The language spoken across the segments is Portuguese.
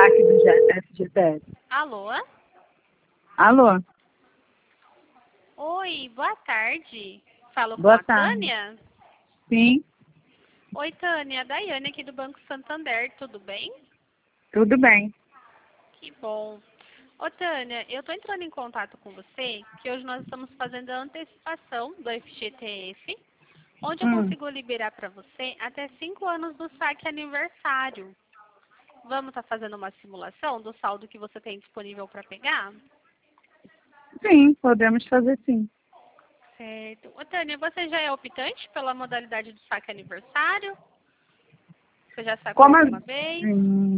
saque do FGTS. Alô? Alô? Oi, boa tarde. Falo com Boa a tarde. Tânia? Sim, Oi, Tânia. Daiane aqui do Banco Santander, tudo bem? tudo bem. Que bom. Ô, Tânia, eu tô entrando em contato com você, que hoje nós estamos fazendo a antecipação do FGTS, onde eu consigo liberar para você até 5 anos do saque aniversário. Vamos estar fazendo uma simulação do saldo que você tem disponível para pegar? Sim, podemos fazer sim. Certo. Ô, Tânia, você já é optante pela modalidade do saque aniversário? Você já sacou Como alguma vez?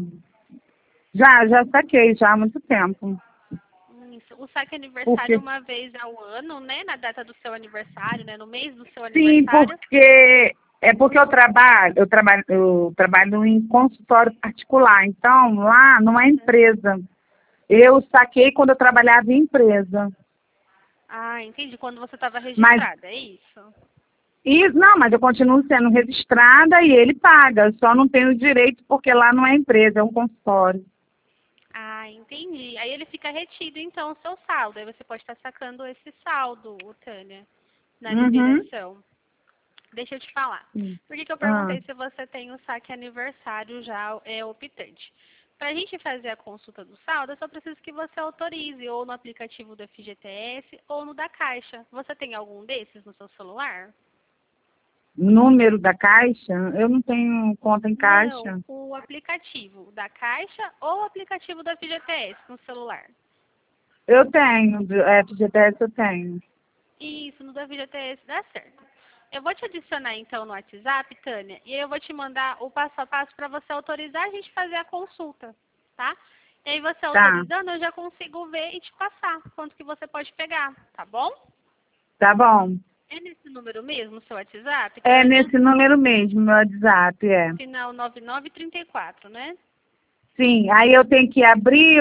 já saquei já há muito tempo. Isso. O saque aniversário Porque uma vez ao ano, né? Na data do seu aniversário, né? No mês do seu sim, aniversário. porque eu trabalho em consultório particular, então lá não é empresa. Eu saquei quando eu trabalhava em empresa. Ah, entendi. Quando você estava Mas registrada, é isso? não, mas eu continuo sendo registrada e ele paga. Só não tenho direito porque lá não é empresa, é um consultório. Ah, entendi. Aí ele fica retido, então, o seu saldo. Aí você pode estar sacando esse saldo, ô, Tânia, na Uhum. liberação. Deixa eu te falar. Sim. Por que que eu Ah, perguntei se você tem o saque aniversário já optante? Para a gente fazer a consulta do saldo, eu só preciso que você autorize ou no aplicativo do FGTS ou no da Caixa. Você tem algum desses no seu celular? número da caixa? Eu não tenho conta em Não, caixa. o aplicativo da Caixa ou o aplicativo do FGTS no celular. Eu tenho, FGTS eu tenho. Isso, no da FGTS dá certo. Eu vou te adicionar então no WhatsApp, Tânia, e aí eu vou te mandar o passo a passo para você autorizar a gente fazer a consulta, tá? E aí você Tá, autorizando, eu já consigo ver e te passar quanto que você pode pegar, tá bom? tá bom. É nesse número mesmo, seu WhatsApp, É Tânia? nesse número mesmo, meu WhatsApp, é. Final 9934, né? Sim, aí eu tenho que abrir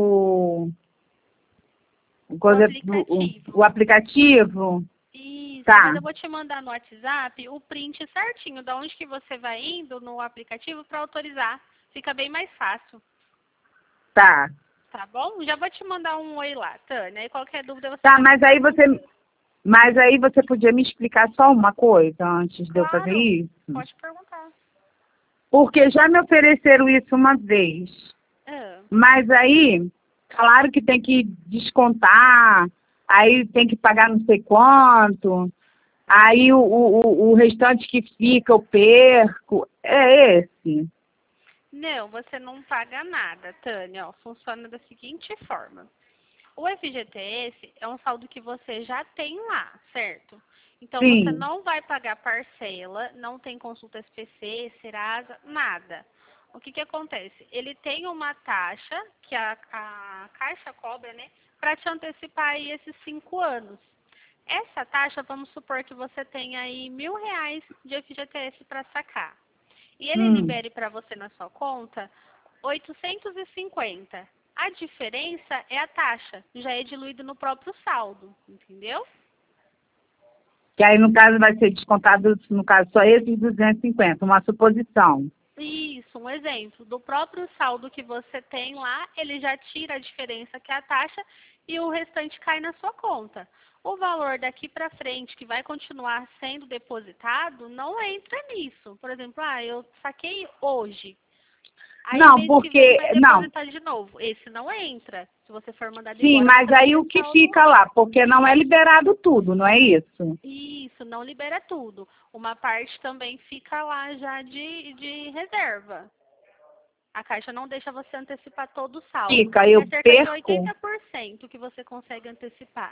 O o aplicativo. aplicativo. Isso, mas Tá, eu vou te mandar no WhatsApp o print certinho, da onde que você vai indo no aplicativo para autorizar. Fica bem mais fácil. tá. Tá bom? Já vou te mandar um oi lá, Tânia. E qualquer dúvida você Tá, já me pergunta. mas aí você podia me explicar só uma coisa antes de eu fazer Claro, isso? pode perguntar. Porque já me ofereceram isso uma vez. Ah, Mas aí, falaram que tem que descontar, aí tem que pagar não sei quanto, aí o restante que fica eu perco. É esse. não, você não paga nada, Tânia. Ó, funciona da seguinte forma. O FGTS é um saldo que você já tem lá, certo? Então você Sim. não vai pagar parcela, não tem consulta SPC, Serasa, nada. O que que acontece? Ele tem uma taxa que a Caixa cobra, né, para te antecipar aí esses 5 anos. Essa taxa, vamos supor que você tenha aí R$ 1.000 de FGTS para sacar. E ele Hum. libere para você na sua conta 850. A diferença é a taxa, já é diluído no próprio saldo, entendeu? Que aí, no caso, vai ser descontado, no caso, só esses 250, uma suposição. Isso, um exemplo. Do próprio saldo que você tem lá, ele já tira a diferença que é a taxa e o restante cai na sua conta. O valor daqui para frente, que vai continuar sendo depositado, não entra nisso. Por exemplo, eu saquei hoje. Aí Não, mês que vem porque, vai não, depositar de novo. Esse não entra. Se você for mandado sim, embora, mas você vai aí ter o que saldo fica lá. lá, porque não é liberado tudo, não é isso? Isso, não libera tudo. Uma parte também fica lá já de reserva. A Caixa não deixa você antecipar todo o saldo. Fica, É eu cerca de perco. 80% que você consegue antecipar.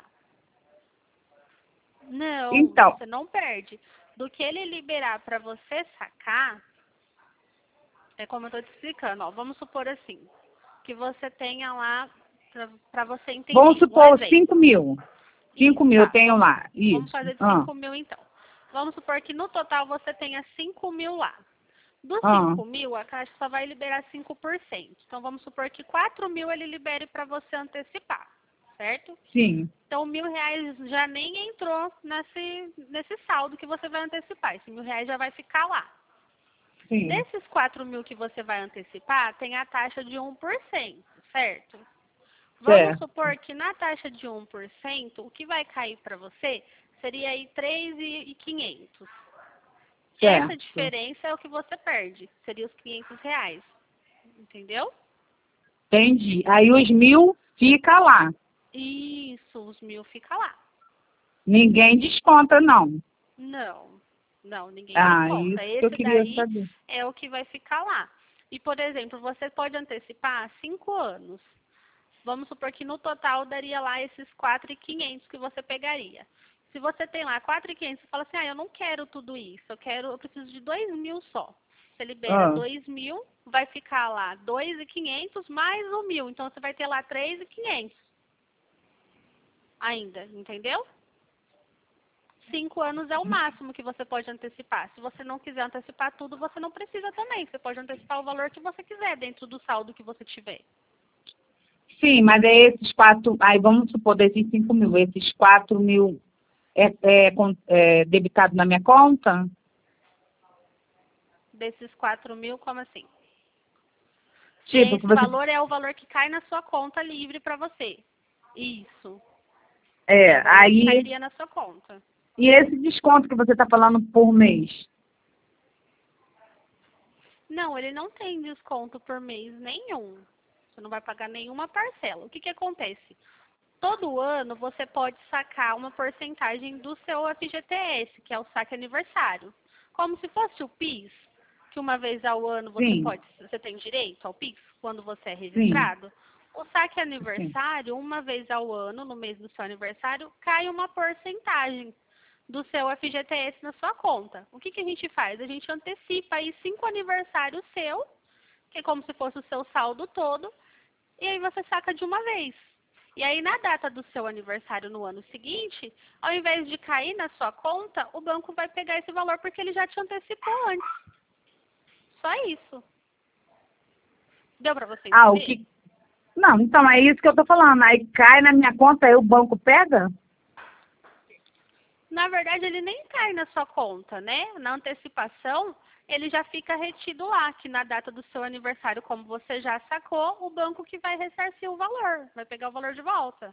Não, Então, você não perde. Do que ele liberar para você sacar, é como eu estou te explicando. Ó, vamos supor assim, que você tenha lá, para você vamos entender, um supor 5 exemplo. mil. 5 Isso, mil eu tá. tenho lá. Vamos Isso. fazer de 5.000 então. Vamos supor que no total você tenha 5.000 lá. Dos Ah, 5.000, a Caixa só vai liberar 5%. Então, vamos supor que 4.000 ele libere para você antecipar, certo? sim. Então, R$ 1.000 já nem entrou nesse saldo que você vai antecipar. Esse R$ 1.000 já vai ficar lá. Sim. Desses 4.000 que você vai antecipar, tem a taxa de 1%, certo? Vamos Certo. supor que na taxa de 1%, o que vai cair para você seria aí 3.500. Essa Certo. diferença é o que você perde, seria os R$ 500, entendeu? Entendi. Aí os 1.000 fica lá. Isso, os 1.000 fica lá. Ninguém desconta, não. Não, ninguém Ah, desconta. isso que eu Esse queria daí saber. é o que vai ficar lá. E, por exemplo, você pode antecipar 5 anos. Vamos supor que no total daria lá esses 4.500 que você pegaria. Se você tem lá 4.500, você fala assim, eu não quero tudo isso, eu preciso de 2.000 só. Você libera 2.000, vai ficar lá 2.500 mais 1.000. Então, você vai ter lá 3.500 ainda, entendeu? 5 anos é o máximo que você pode antecipar. Se você não quiser antecipar tudo, você não precisa também. Você pode antecipar o valor que você quiser dentro do saldo que você tiver. Sim, mas é esses 4... Aí vamos supor, desses 5.000, esses 4.000 é debitado na minha conta? Desses 4.000, como assim? Tipo, Esse que você... valor é o valor que cai na sua conta livre para você. Isso. É o valor que aí... cairia na sua conta. E esse desconto que você está falando por mês? Não, ele não tem desconto por mês nenhum. Você não vai pagar nenhuma parcela. O que acontece? Todo ano você pode sacar uma porcentagem do seu FGTS, que é o saque aniversário. Como se fosse o PIS, que uma vez ao ano você tem direito ao PIS, quando você é registrado. O saque aniversário, uma vez ao ano, no mês do seu aniversário, cai uma porcentagem do seu FGTS na sua conta. O que a gente faz? A gente antecipa aí 5 aniversários seu, que é como se fosse o seu saldo todo, e aí você saca de uma vez. E aí, na data do seu aniversário no ano seguinte, ao invés de cair na sua conta, o banco vai pegar esse valor porque ele já te antecipou antes. Só isso. Deu pra você entender? Não, então é isso que eu tô falando. Aí cai na minha conta, aí o banco pega? Na verdade, ele nem cai na sua conta, né? Na antecipação, ele já fica retido lá, que na data do seu aniversário, como você já sacou, o banco que vai ressarcir o valor, vai pegar o valor de volta.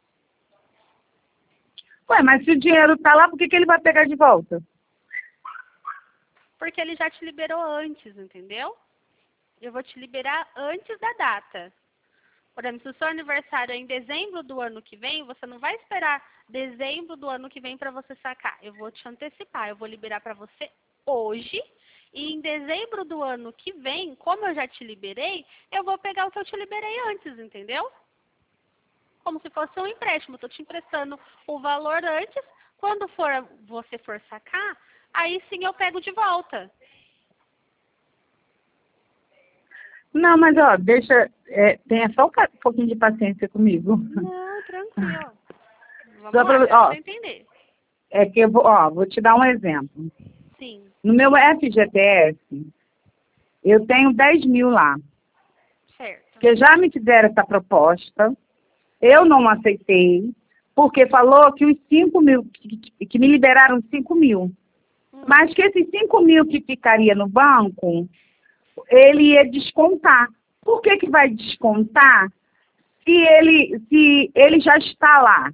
Ué, mas se o dinheiro tá lá, por que ele vai pegar de volta? Porque ele já te liberou antes, entendeu? Eu vou te liberar antes da data. Por exemplo, se o seu aniversário é em dezembro do ano que vem, você não vai esperar dezembro do ano que vem para você sacar. Eu vou te antecipar, eu vou liberar para você hoje. E em dezembro do ano que vem, como eu já te liberei, eu vou pegar o que eu te liberei antes, entendeu? Como se fosse um empréstimo. Estou te emprestando o valor antes. Quando você for sacar, aí sim eu pego de volta. Não, mas ó, tenha só um pouquinho de paciência comigo. Não, tranquilo. Vamos Só lá, pra, deixa ó, eu entender. é que vou te dar um exemplo. Sim. No meu FGTS, eu tenho 10.000 lá. Certo. Porque já me fizeram essa proposta, eu não aceitei, porque falou que os 5.000, que me liberaram 5.000. Mas que esses 5.000 que ficaria no banco, ele ia descontar. Por que vai descontar se ele já está lá?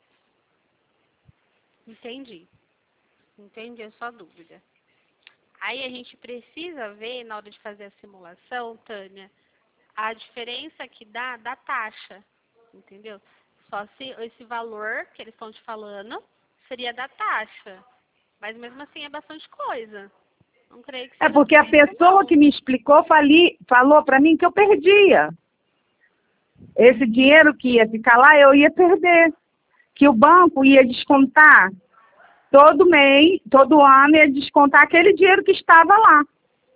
Entendi. Entendi a sua dúvida. Aí a gente precisa ver, na hora de fazer a simulação, Tânia, a diferença que dá da taxa, entendeu? Só se esse valor que eles estão te falando seria da taxa. Mas mesmo assim é bastante coisa. Não creio que É seja porque a tudo isso, pessoa não. que me explicou falou para mim que eu perdia. Esse dinheiro que ia ficar lá, eu ia perder. Que o banco ia descontar todo mês, todo ano, ia descontar aquele dinheiro que estava lá.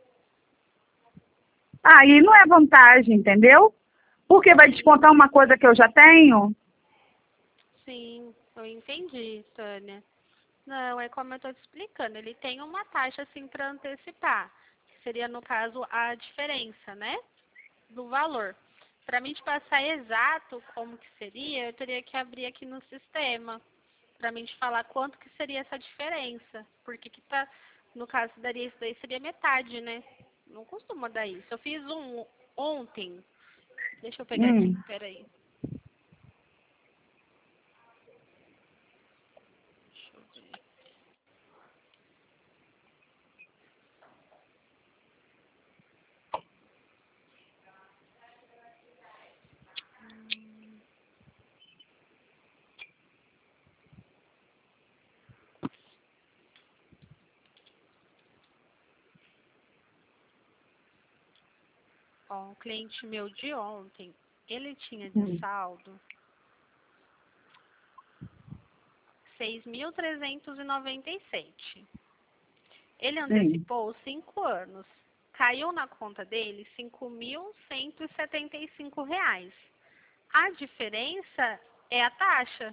Aí não é vantagem, entendeu? Porque vai descontar uma coisa que eu já tenho. Sim, eu entendi, Tânia. Não, é como eu estou te explicando. Ele tem uma taxa assim para antecipar, que seria no caso a diferença, né, do valor. Para mim te passar exato como que seria, eu teria que abrir aqui no sistema para mim te falar quanto que seria essa diferença, porque que tá No caso, daria isso daí, seria metade, né? Não costuma dar isso. Eu fiz um ontem. Deixa eu pegar aqui, peraí. Deixa eu ver. Ó, um cliente meu de ontem, ele tinha de saldo 6.397. Ele antecipou 5 anos. Caiu na conta dele R$ 5.175. A diferença é a taxa.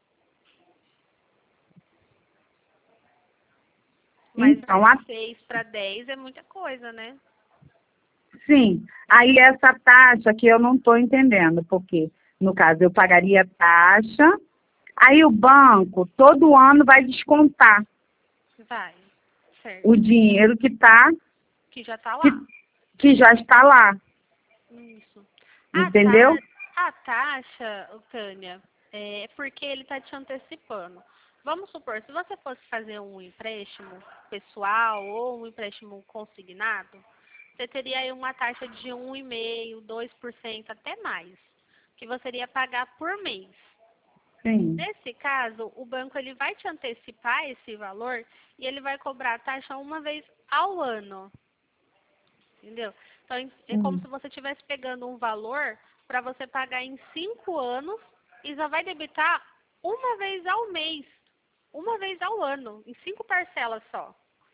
Mas Então, 6 para 10 é muita coisa, né? sim. Aí essa taxa que eu não estou entendendo, porque, no caso, eu pagaria a taxa, aí o banco todo ano vai descontar Vai, certo. o dinheiro que tá, Que já está lá. que já está lá, Isso. entendeu? A taxa, Tânia, é porque ele está te antecipando. Vamos supor, se você fosse fazer um empréstimo pessoal ou um empréstimo consignado, você teria aí uma taxa de 1,5%, 2%, até mais, que você iria pagar por mês. Sim. Nesse caso, o banco ele vai te antecipar esse valor e ele vai cobrar a taxa uma vez ao ano. Entendeu? Então, é como se você estivesse pegando um valor para você pagar em 5 anos e já vai debitar uma vez ao mês, uma vez ao ano, em 5 parcelas só.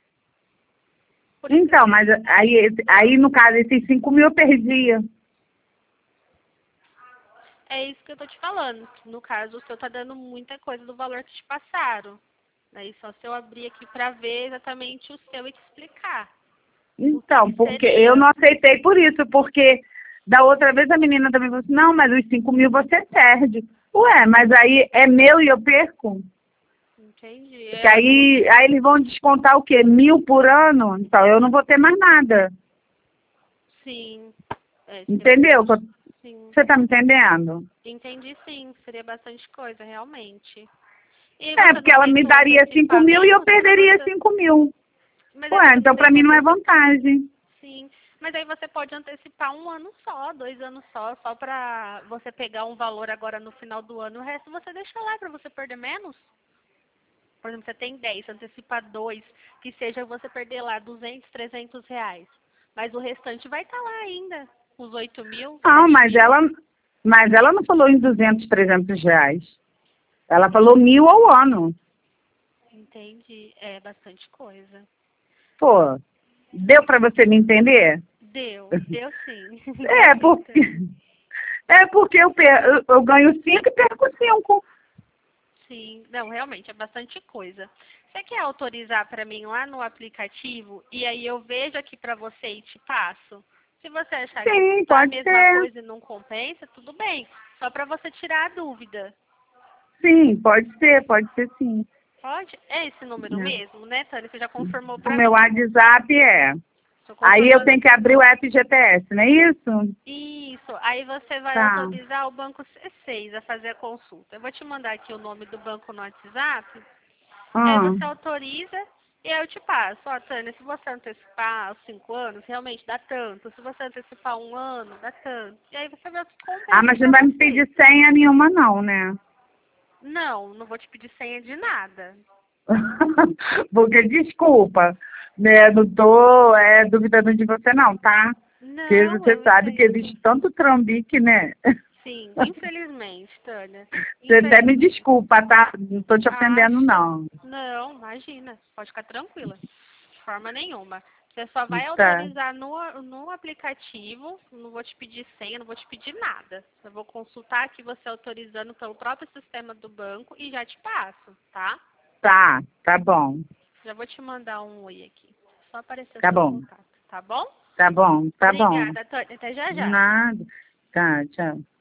Então, mas aí, no caso, esses 5.000 eu perdia. É isso que eu tô te falando. No caso, o seu tá dando muita coisa do valor que te passaram. Aí só se eu abrir aqui para ver exatamente o seu e te explicar. Então, porque eu não aceitei por isso, porque da outra vez a menina também falou assim, não, mas os 5.000 você perde. Ué, mas aí é meu e eu perco? Entendi. Porque aí eles vão descontar o quê? 1.000 por ano? Então eu não vou ter mais nada. Sim. Entendeu? Sim. Você tá me entendendo? Entendi, sim. Seria bastante coisa, realmente. E É, você porque não ela me aumentou o daria 5.000 e eu antecipamento? perderia 5.000. Mas aí Ué, você não então tem pra mim como não é vantagem. Sim, mas aí você pode antecipar 1 ano só, 2 anos só para você pegar um valor agora no final do ano, o resto você deixa lá para você perder menos. Por exemplo, você tem 10, antecipa 2, que seja você perder lá 200, 300 reais. Mas o restante vai estar lá ainda, os 8.000, Não, 7.000. mas ela não falou em 200, 300 reais. Ela falou 1.000 ao ano. Entendi, é bastante coisa. Pô, deu para você me entender? Deu sim. É, Deu sim, porque, é porque eu ganho 5 e perco 5. Sim, não, realmente é bastante coisa. Você quer autorizar para mim lá no aplicativo e aí eu vejo aqui para você e te passo? Se você achar que Sim, tá a pode mesma ser. coisa e não compensa, tudo bem. Só para você tirar a dúvida. Sim, pode ser sim. Pode? É esse número É. mesmo, né, Tânia? Você já confirmou O para meu mim. WhatsApp é. Estou Aí eu confirmando tenho que aqui. abrir o app GPS, não é isso? Isso. Aí você vai Tá. autorizar o banco C6 a fazer a consulta. Eu vou te mandar aqui o nome do banco no WhatsApp. Aí Ah, você autoriza e aí eu te passo. Ó, Tânia, se você antecipar os 5 anos, realmente dá tanto. Se você antecipar 1 ano, dá tanto. E aí você vê o que compensa mas não pra vai me você. pedir senha nenhuma não, né? Não, não vou te pedir senha de nada. Porque, desculpa, né, não tô duvidando de você não, tá? Porque Não, você eu sabe que entendo. existe tanto trambique, né? Sim, infelizmente, Tânia. Você até me desculpa, tá? Não tô te ofendendo, Acha? não. Não, imagina. Pode ficar tranquila. De forma nenhuma. Você só vai Tá, autorizar no aplicativo, não vou te pedir senha, não vou te pedir nada. Eu vou consultar aqui você autorizando pelo próprio sistema do banco e já te passo, tá? tá bom, Já vou te mandar um oi aqui. Só aparecer tá seu bom, contato, tá bom? tá bom, tá bom. Obrigada, Tânia. Até já já. Nada. Tá, tchau.